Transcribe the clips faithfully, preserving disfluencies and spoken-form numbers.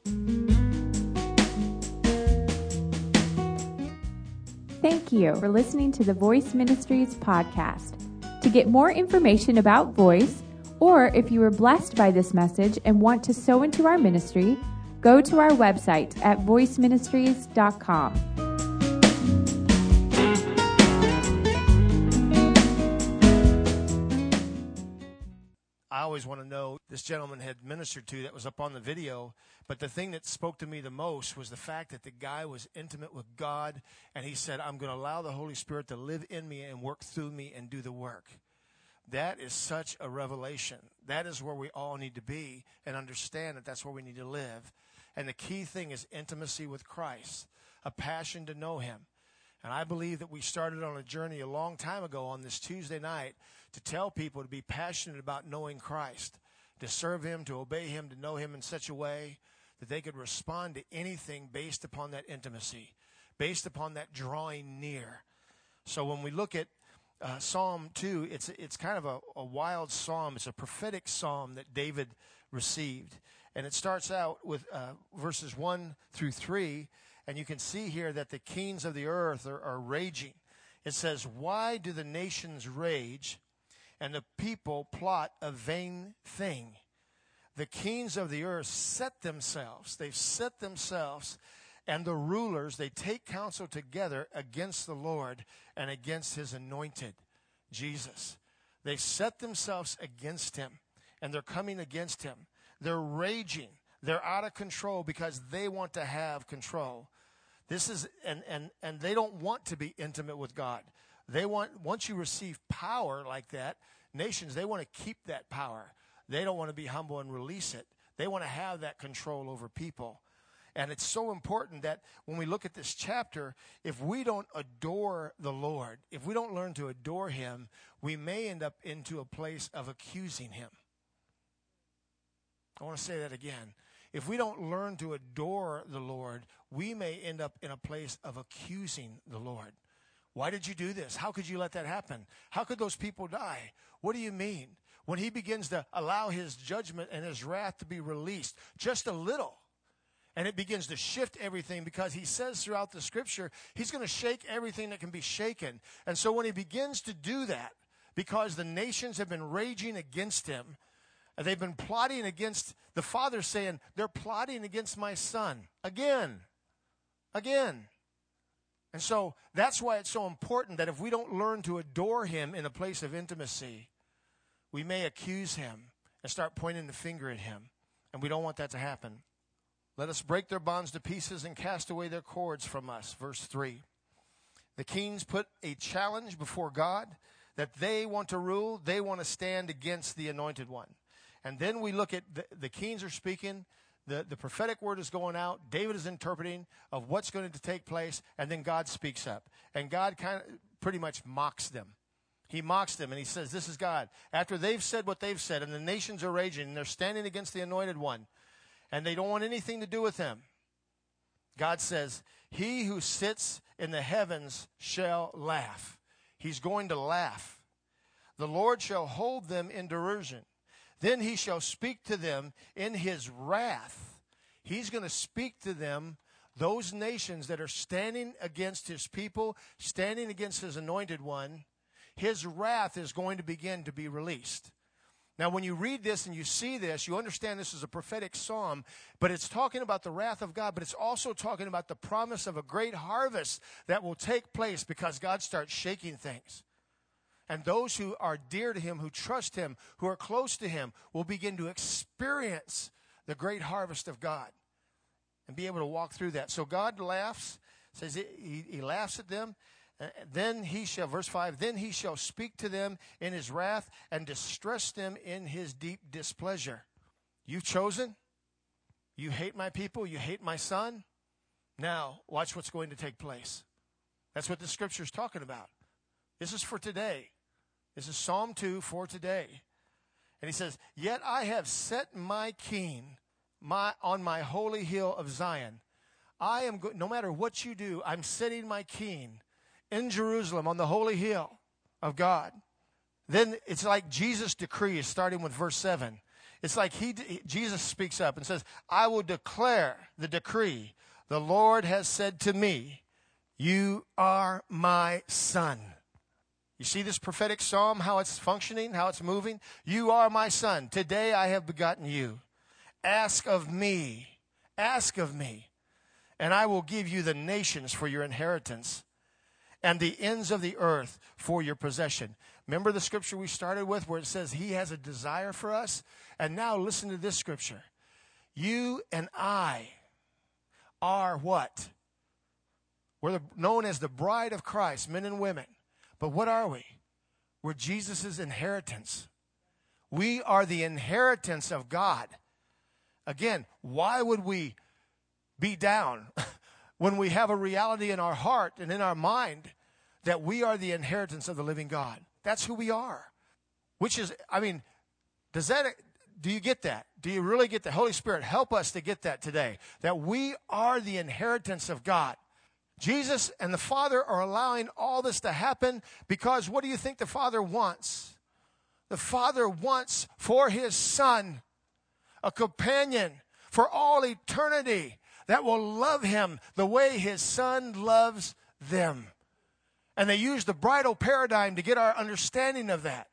Thank you for listening to the Voice Ministries podcast. To get more information about Voice, or if you were blessed by this message and want to sow into our ministry, go to our website at voice ministries dot com. I always want to know, this gentleman had ministered to that was up on the video, but the thing that spoke to me the most was the fact that the guy was intimate with God, and he said, I'm going to allow the Holy Spirit to live in me and work through me and do the work. That is such a revelation. That is where we all need to be and understand that that's where we need to live. And the key thing is intimacy with Christ, a passion to know him. And I believe that we started on a journey a long time ago on this Tuesday night to tell people to be passionate about knowing Christ, to serve him, to obey him, to know him in such a way that they could respond to anything based upon that intimacy, based upon that drawing near. So when we look at uh, Psalm two, it's it's kind of a, a wild psalm. It's a prophetic psalm that David received. And it starts out with uh, verses one through three. And you can see here that the kings of the earth are, are raging. It says, why do the nations rage and the people plot a vain thing? The kings of the earth set themselves. They've set themselves, and the rulers, they take counsel together against the Lord and against his anointed, Jesus. They set themselves against him, and they're coming against him. They're raging. They're out of control because they want to have control. This is, and, and, and they don't want to be intimate with God. They want, once you receive power like that, nations, they want to keep that power. They don't want to be humble and release it. They want to have that control over people. And it's so important that when we look at this chapter, if we don't adore the Lord, if we don't learn to adore him, we may end up into a place of accusing him. I want to say that again. If we don't learn to adore the Lord, we may end up in a place of accusing the Lord. Why did you do this? How could you let that happen? How could those people die? What do you mean? When he begins to allow his judgment and his wrath to be released just a little, and it begins to shift everything, because he says throughout the scripture, he's going to shake everything that can be shaken. And so when he begins to do that, because the nations have been raging against him, they've been plotting against, the Father saying, they're plotting against my son. Again. Again. And so that's why it's so important that if we don't learn to adore him in a place of intimacy, we may accuse him and start pointing the finger at him. And we don't want that to happen. Let us break their bonds to pieces and cast away their cords from us. Verse three. The kings put a challenge before God that they want to rule. They want to stand against the anointed one. And then we look at the, the kings are speaking, the, the prophetic word is going out, David is interpreting of what's going to take place, and then God speaks up. And God kind of pretty much mocks them. He mocks them, and he says, this is God. After they've said what they've said, and the nations are raging, and they're standing against the anointed one, and they don't want anything to do with him, God says, he who sits in the heavens shall laugh. He's going to laugh. The Lord shall hold them in derision. Then he shall speak to them in his wrath. He's going to speak to them, those nations that are standing against his people, standing against his anointed one. His wrath is going to begin to be released. Now, when you read this and you see this, you understand this is a prophetic psalm, but it's talking about the wrath of God, but it's also talking about the promise of a great harvest that will take place because God starts shaking things. And those who are dear to him, who trust him, who are close to him, will begin to experience the great harvest of God and be able to walk through that. So God laughs, says he, he laughs at them. Then he shall, verse five, then he shall speak to them in his wrath and distress them in his deep displeasure. You've chosen? You hate my people? You hate my son? Now, watch what's going to take place. That's what the scripture is talking about. This is for today. This is Psalm two for today. And he says, yet I have set my king my, on my holy hill of Zion. I am, go- no matter what you do, I'm setting my king in Jerusalem on the holy hill of God. Then it's like Jesus' decree, starting with verse seven. It's like he, Jesus speaks up and says, I will declare the decree. The Lord has said to me, you are my son. You see this prophetic psalm, how it's functioning, how it's moving? You are my son. Today I have begotten you. Ask of me, ask of me, and I will give you the nations for your inheritance and the ends of the earth for your possession. Remember the scripture we started with where it says he has a desire for us? And now listen to this scripture. You and I are what? We're the, known as the bride of Christ, men and women. But what are we? We're Jesus' inheritance. We are the inheritance of God. Again, why would we be down when we have a reality in our heart and in our mind that we are the inheritance of the living God? That's who we are. Which is, I mean, does that, do you get that? Do you really get the Holy Spirit? Help us to get that today. That we are the inheritance of God. Jesus and the Father are allowing all this to happen because what do you think the Father wants? The Father wants for his Son a companion for all eternity that will love him the way his Son loves them. And they use the bridal paradigm to get our understanding of that.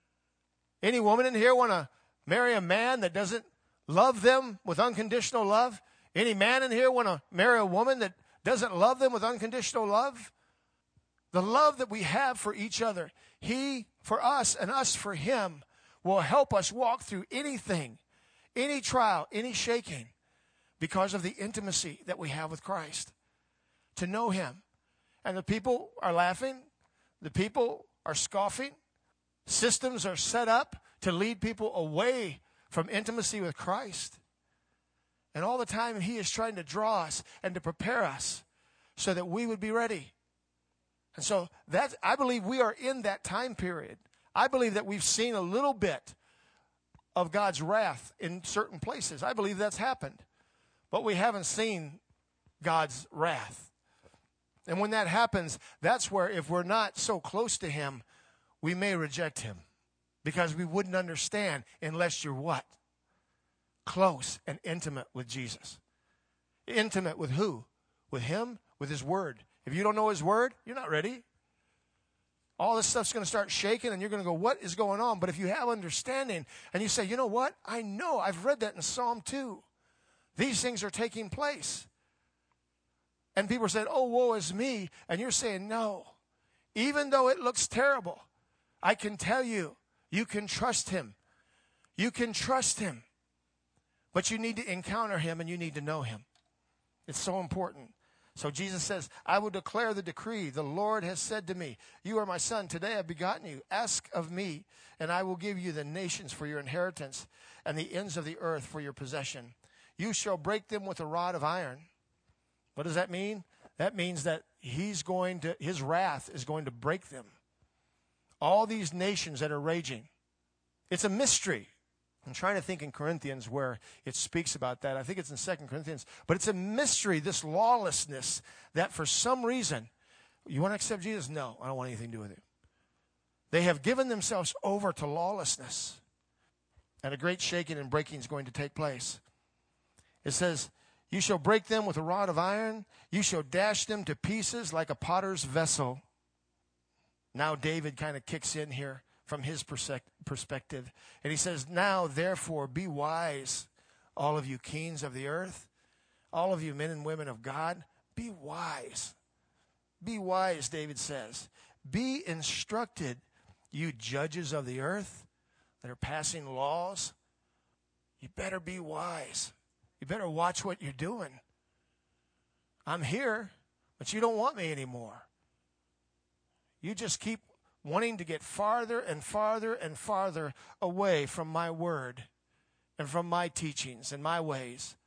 Any woman in here want to marry a man that doesn't love them with unconditional love? Any man in here want to marry a woman that doesn't love them with unconditional love? The love that we have for each other, he for us and us for him, will help us walk through anything, any trial, any shaking, because of the intimacy that we have with Christ. To know him. And the people are laughing. The people are scoffing. Systems are set up to lead people away from intimacy with Christ. And all the time he is trying to draw us and to prepare us so that we would be ready. And so that, I believe we are in that time period. I believe that we've seen a little bit of God's wrath in certain places. I believe that's happened. But we haven't seen God's wrath. And when that happens, that's where if we're not so close to him, we may reject him. Because we wouldn't understand unless you're what? Close and intimate with Jesus. Intimate with who? With him, with his word. If you don't know his word, you're not ready. All this stuff's going to start shaking and you're going to go, what is going on? But if you have understanding and you say, you know what? I know. I've read that in Psalm two. These things are taking place. And people said, oh, woe is me. And you're saying, no. Even though it looks terrible, I can tell you, you can trust him. You can trust him. But you need to encounter him and you need to know him. It's so important. So Jesus says, I will declare the decree. The Lord has said to me, you are my son. Today I've begotten you. Ask of me, and I will give you the nations for your inheritance and the ends of the earth for your possession. You shall break them with a rod of iron. What does that mean? That means that he's going to, his wrath is going to break them. All these nations that are raging. It's a mystery. I'm trying to think in Corinthians where it speaks about that. I think it's in Second Corinthians. But it's a mystery, this lawlessness, that for some reason, you want to accept Jesus? No, I don't want anything to do with it. They have given themselves over to lawlessness. And a great shaking and breaking is going to take place. It says, you shall break them with a rod of iron. You shall dash them to pieces like a potter's vessel. Now David kind of kicks in here from his perspective. And he says, now therefore be wise, all of you kings of the earth, all of you men and women of God, be wise. Be wise, David says. Be instructed, you judges of the earth that are passing laws. You better be wise. You better watch what you're doing. I'm here, but you don't want me anymore. You just keep wanting to get farther and farther and farther away from my word and from my teachings and my ways.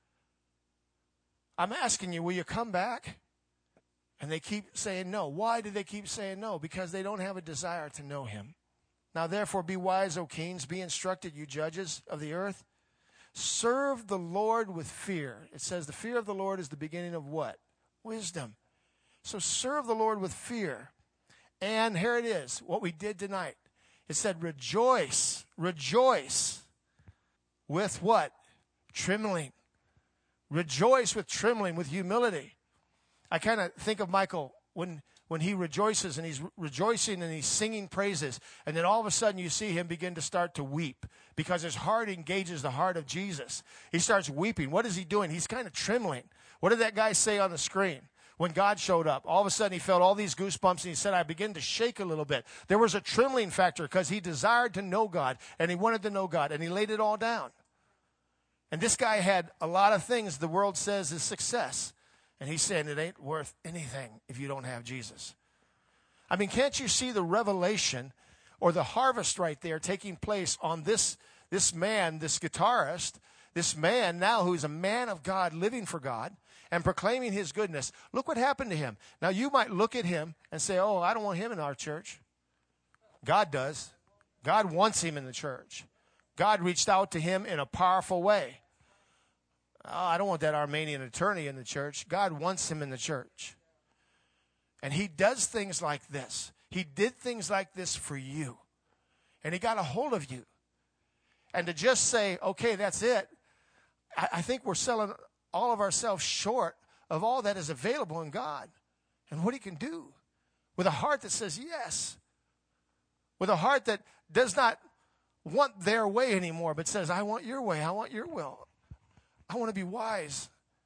I'm asking you, will you come back? And they keep saying no. Why do they keep saying no? Because they don't have a desire to know him. Now therefore be wise, O kings, be instructed, you judges of the earth. Serve the Lord with fear. It says the fear of the Lord is the beginning of what? Wisdom. So serve the Lord with fear. And here it is, what we did tonight. It said rejoice, rejoice with what? Trembling. Rejoice with trembling, with humility. I kind of think of Michael when when he rejoices and he's rejoicing and he's singing praises. And then all of a sudden you see him begin to start to weep because his heart engages the heart of Jesus. He starts weeping. What is he doing? He's kind of trembling. What did that guy say on the screen? When God showed up, all of a sudden he felt all these goosebumps and he said, I began to shake a little bit. There was a trembling factor because he desired to know God and he wanted to know God and he laid it all down. And this guy had a lot of things the world says is success. And he's saying it ain't worth anything if you don't have Jesus. I mean, can't you see the revelation or the harvest right there taking place on this, this man, this guitarist, this man now who's a man of God, living for God and proclaiming his goodness. Look what happened to him. Now, you might look at him and say, oh, I don't want him in our church. God does. God wants him in the church. God reached out to him in a powerful way. Oh, I don't want that Armenian attorney in the church. God wants him in the church. And he does things like this. He did things like this for you. And he got a hold of you. And to just say, okay, that's it, I, I think we're selling all of ourselves short of all that is available in God and what he can do with a heart that says yes, with a heart that does not want their way anymore, but says, I want your way, I want your will. I want to be wise.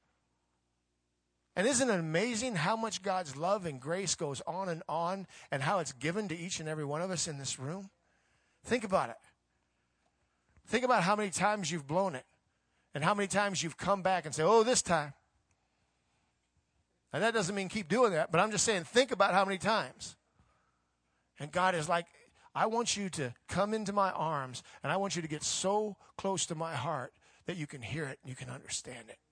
And isn't it amazing how much God's love and grace goes on and on and how it's given to each and every one of us in this room? Think about it. Think about how many times you've blown it and how many times you've come back and say, oh, this time. And that doesn't mean keep doing that, but I'm just saying think about how many times. And God is like, I want you to come into my arms and I want you to get so close to my heart that you can hear it and you can understand it.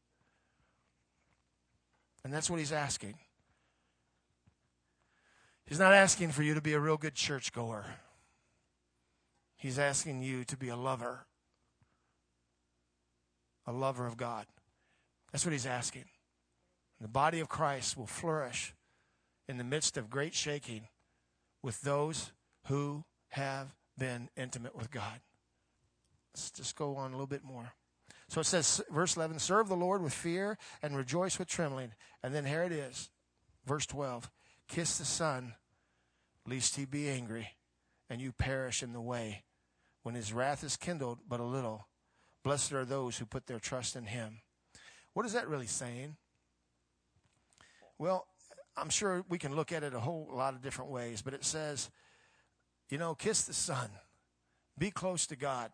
And that's what he's asking. He's not asking for you to be a real good churchgoer. He's asking you to be a lover. A lover of God. That's what he's asking. The body of Christ will flourish in the midst of great shaking with those who have been intimate with God. Let's just go on a little bit more. So it says, verse eleven, serve the Lord with fear and rejoice with trembling. And then here it is, verse twelve, kiss the Son, lest he be angry, and you perish in the way, when his wrath is kindled but a little. Blessed are those who put their trust in him. What is that really saying? Well, I'm sure we can look at it a whole lot of different ways, but it says, you know, kiss the Son, be close to God,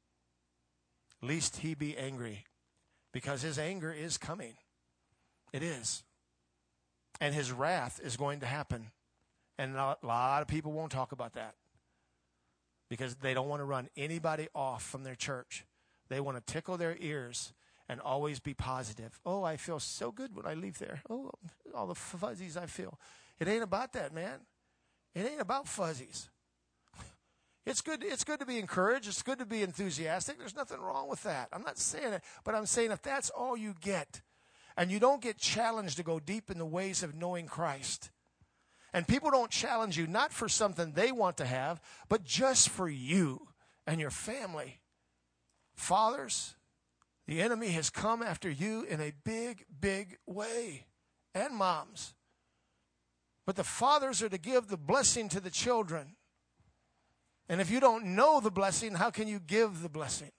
lest he be angry, because his anger is coming. It is. And his wrath is going to happen. And a lot of people won't talk about that because they don't want to run anybody off from their church. They want to tickle their ears and always be positive. Oh, I feel so good when I leave there. Oh, all the fuzzies I feel. It ain't about that, man. It ain't about fuzzies. It's good, it's good to be encouraged. It's good to be enthusiastic. There's nothing wrong with that. I'm not saying it, but I'm saying if that's all you get, and you don't get challenged to go deep in the ways of knowing Christ, and people don't challenge you not for something they want to have, but just for you and your family. Fathers, the enemy has come after you in a big, big way. And moms. But the fathers are to give the blessing to the children. And if you don't know the blessing, how can you give the blessing?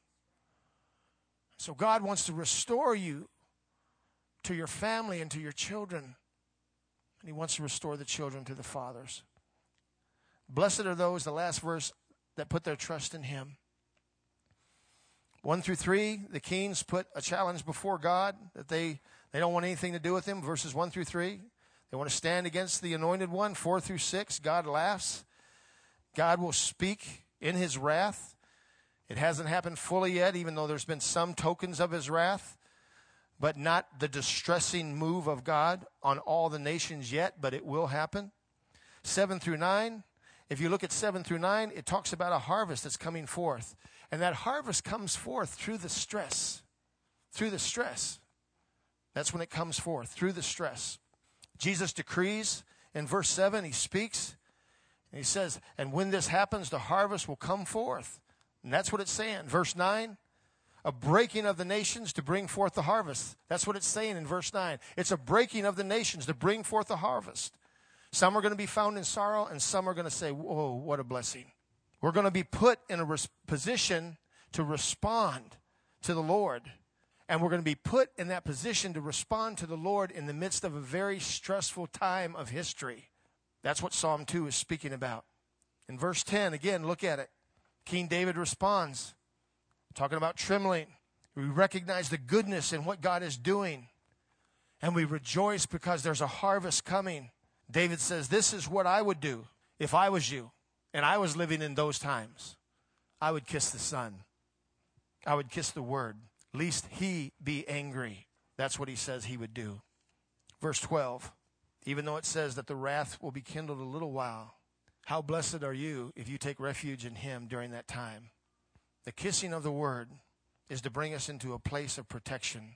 So God wants to restore you to your family and to your children. And he wants to restore the children to the fathers. Blessed are those, the last verse, that put their trust in him. One through three, the Keens put a challenge before God that they, they don't want anything to do with him. Verses one through three. They want to stand against the anointed one. Four through six, God laughs. God will speak in his wrath. It hasn't happened fully yet, even though there's been some tokens of his wrath, but not the distressing move of God on all the nations yet, but it will happen. Seven through nine, if you look at seven through nine, it talks about a harvest that's coming forth. And that harvest comes forth through the stress. Through the stress. That's when it comes forth, through the stress. Jesus decrees in verse seven, he speaks. And he says, and when this happens, the harvest will come forth. And that's what it's saying. Verse nine, A breaking of the nations to bring forth the harvest. That's what it's saying in verse nine. It's a breaking of the nations to bring forth the harvest. Some are going to be found in sorrow, and some are going to say, whoa, what a blessing. We're going to be put in a res- position to respond to the Lord. And we're going to be put in that position to respond to the Lord in the midst of a very stressful time of history. That's what Psalm two is speaking about. In verse ten, again, look at it. King David responds, talking about trembling. We recognize the goodness in what God is doing. And we rejoice because there's a harvest coming. David says, this is what I would do if I was you and I was living in those times. I would kiss the Son. I would kiss the Word, lest he be angry. That's what he says he would do. Verse twelve, even though it says that the wrath will be kindled a little while, how blessed are you if you take refuge in him during that time. The kissing of the Word is to bring us into a place of protection.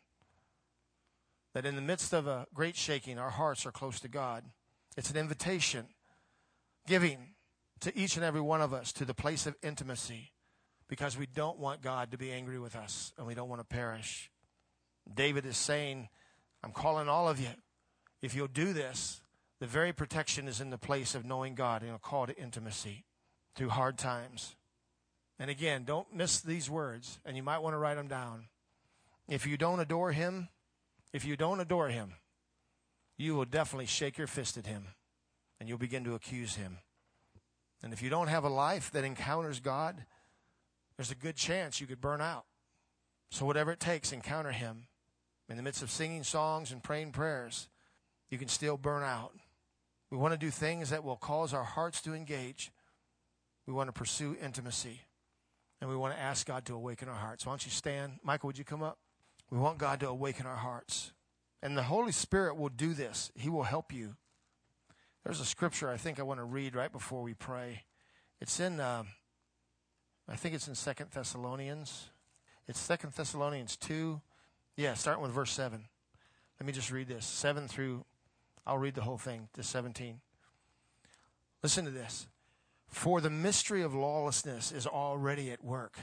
That in the midst of a great shaking, our hearts are close to God. It's an invitation, giving to each and every one of us to the place of intimacy, because we don't want God to be angry with us and we don't want to perish. David is saying, I'm calling all of you. If you'll do this, the very protection is in the place of knowing God and a call to intimacy through hard times. And again, don't miss these words, and you might want to write them down. If you don't adore him, if you don't adore him, you will definitely shake your fist at him, and you'll begin to accuse him. And if you don't have a life that encounters God, there's a good chance you could burn out. So whatever it takes, encounter him. In the midst of singing songs and praying prayers, you can still burn out. We want to do things that will cause our hearts to engage. We want to pursue intimacy. And we want to ask God to awaken our hearts. Why don't you stand? Michael, would you come up? We want God to awaken our hearts. And the Holy Spirit will do this. He will help you. There's a scripture I think I want to read right before we pray. It's in, uh, I think it's in Second Thessalonians. It's Second Thessalonians two. Yeah, starting with verse seven. Let me just read this. seven through, I'll read the whole thing to seventeen. Listen to this. For the mystery of lawlessness is already at work.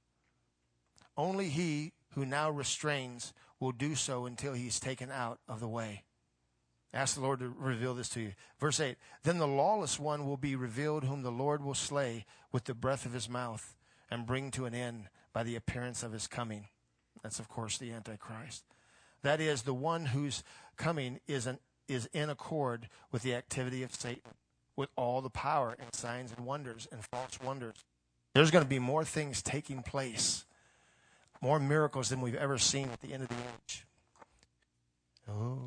Only he who now restrains will do so until he's taken out of the way. Ask the Lord to reveal this to you. Verse eight, then the lawless one will be revealed, whom the Lord will slay with the breath of his mouth and bring to an end by the appearance of his coming. That's, of course, the Antichrist. That is, the one whose coming is, an, is in accord with the activity of Satan, with all the power and signs and wonders and false wonders. There's going to be more things taking place, more miracles than we've ever seen at the end of the age. Oh,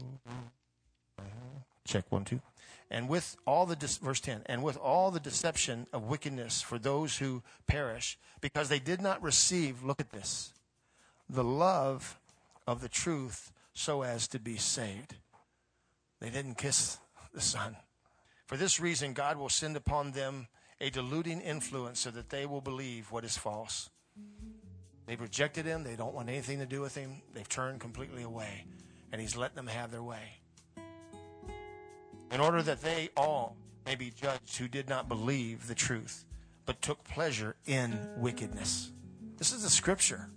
check one, two. And with all the, de- verse ten, and with all the deception of wickedness for those who perish, because they did not receive, look at this, the love of the truth so as to be saved. They didn't kiss the Son. For this reason, God will send upon them a deluding influence so that they will believe what is false. They've rejected him. They don't want anything to do with him. They've turned completely away. And he's letting them have their way. In order that they all may be judged who did not believe the truth, but took pleasure in wickedness. This is the scripture.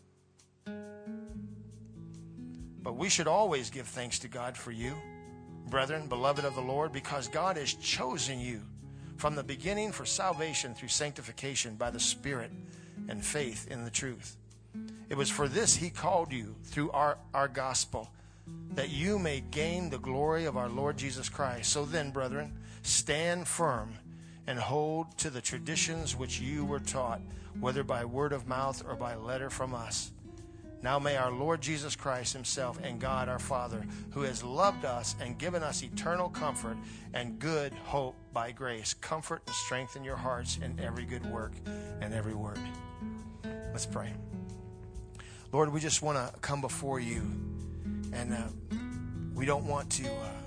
But we should always give thanks to God for you, brethren, beloved of the Lord, because God has chosen you from the beginning for salvation through sanctification by the Spirit and faith in the truth. It was for this he called you through our, our gospel, that you may gain the glory of our Lord Jesus Christ. So then, brethren, stand firm and hold to the traditions which you were taught, whether by word of mouth or by letter from us. Now may our Lord Jesus Christ himself and God our Father, who has loved us and given us eternal comfort and good hope by grace, comfort and strengthen your hearts in every good work and every word. Let's pray. Lord, we just want to come before you, and uh, we don't want to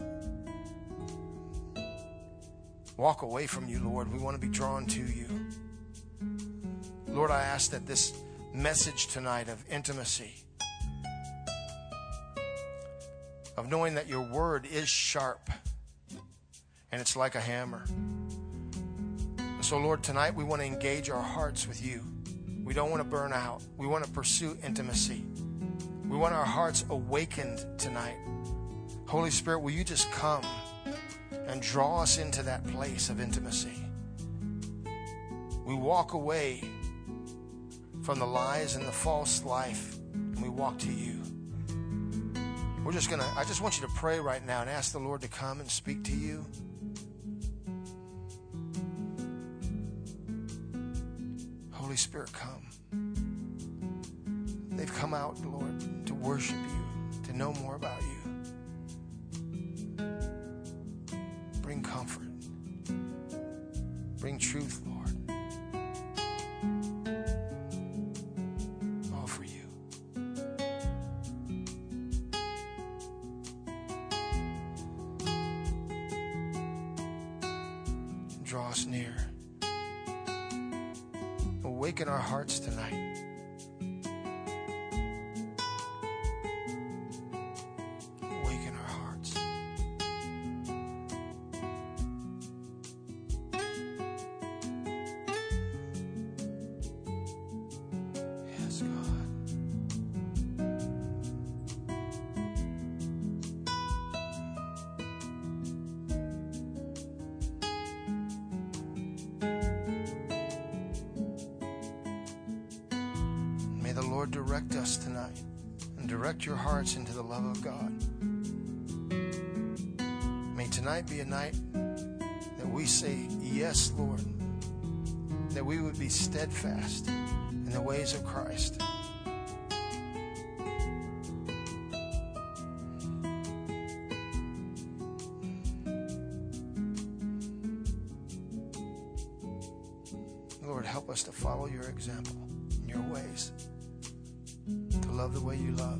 uh, walk away from you, Lord. We want to be drawn to you. Lord, I ask that this message tonight of intimacy, of knowing that your word is sharp and it's like a hammer. So, Lord, tonight we want to engage our hearts with you. We don't want to burn out. We want to pursue intimacy. We want our hearts awakened tonight. Holy Spirit, will you just come and draw us into that place of intimacy? We walk away from the lies and the false life, and we walk to you. We're just going to, I just want you to pray right now and ask the Lord to come and speak to you. Holy Spirit, come. They've come out, Lord, to worship you, to know more about you. Bring comfort. Bring truth, Lord. All for you. Draw us near. Awaken our hearts tonight. Awaken our hearts. Yes, God. May the Lord direct us tonight and direct your hearts into the love of God. May tonight be a night that we say, yes, Lord, that we would be steadfast in the ways of Christ. Lord, help us to follow your example and your ways, to love the way you love.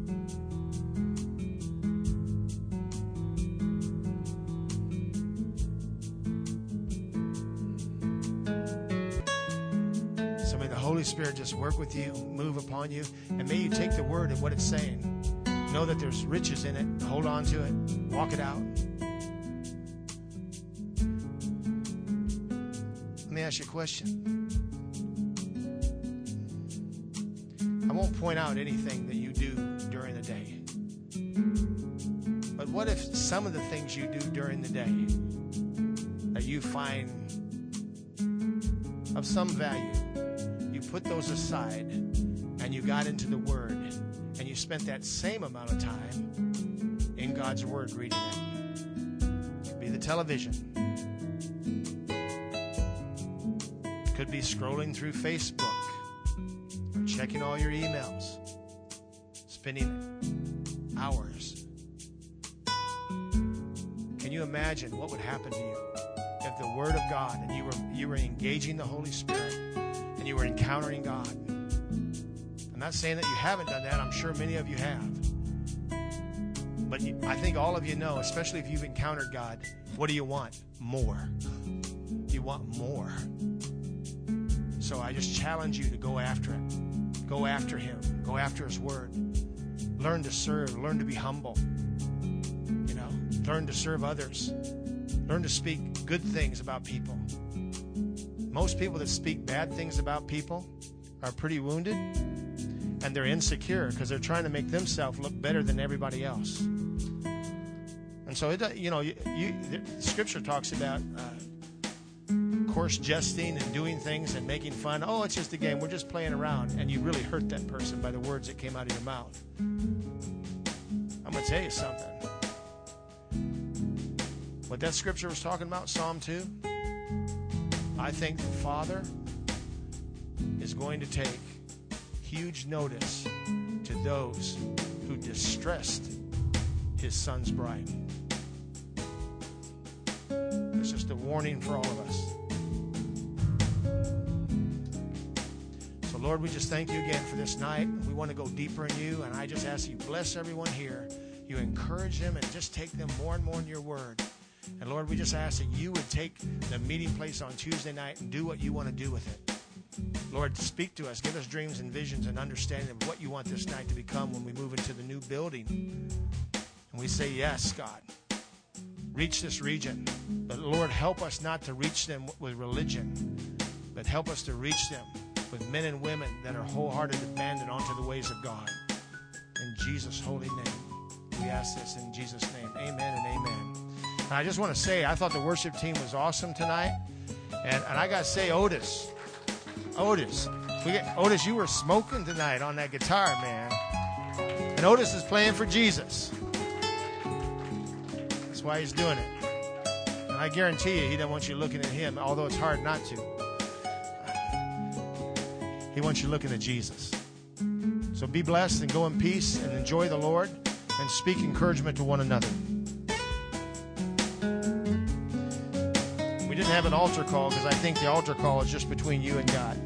So may the Holy Spirit just work with you, move upon you, and may you take the word and what it's saying. Know that there's riches in it. Hold on to it. Walk it out. Let me ask you a question. I won't point out anything that you do during the day. But what if some of the things you do during the day that you find of some value, you put those aside and you got into the Word and you spent that same amount of time in God's Word reading it? It could be the television. It could be scrolling through Facebook. Checking all your emails, spending hours. Can you imagine what would happen to you if the Word of God and you were you were engaging the Holy Spirit and you were encountering God? I'm not saying that you haven't done that. I'm sure many of you have. But you, I think all of you know, especially if you've encountered God, what do you want? More. You want more. So I just challenge you to go after it. Go after Him. Go after His Word. Learn to serve. Learn to be humble. You know, learn to serve others. Learn to speak good things about people. Most people that speak bad things about people are pretty wounded, and they're insecure because they're trying to make themselves look better than everybody else. And so, it, you know, you, you, the Scripture talks about uh, coarse jesting and doing things and making fun. Oh, it's just a game. We're just playing around. And you really hurt that person by the words that came out of your mouth. I'm going to tell you something. What that scripture was talking about, Psalm two, I think the Father is going to take huge notice to those who distressed His Son's bride. It's just a warning for all of us. Lord, we just thank you again for this night. We want to go deeper in you, and I just ask you, bless everyone here. You encourage them and just take them more and more in your word. And Lord, we just ask that you would take the meeting place on Tuesday night and do what you want to do with it. Lord, speak to us. Give us dreams and visions and understanding of what you want this night to become when we move into the new building. And we say, yes, God. Reach this region. But Lord, help us not to reach them with religion, but help us to reach them with men and women that are wholehearted abandoned onto the ways of God. In Jesus' holy name, we ask this in Jesus' name. Amen and amen. And I just want to say, I thought the worship team was awesome tonight. And, and I got to say, Otis, Otis, we get, Otis, you were smoking tonight on that guitar, man. And Otis is playing for Jesus. That's why he's doing it. And I guarantee you, he doesn't want you looking at him, although it's hard not to. He wants you looking at Jesus. So be blessed and go in peace and enjoy the Lord and speak encouragement to one another. We didn't have an altar call because I think the altar call is just between you and God.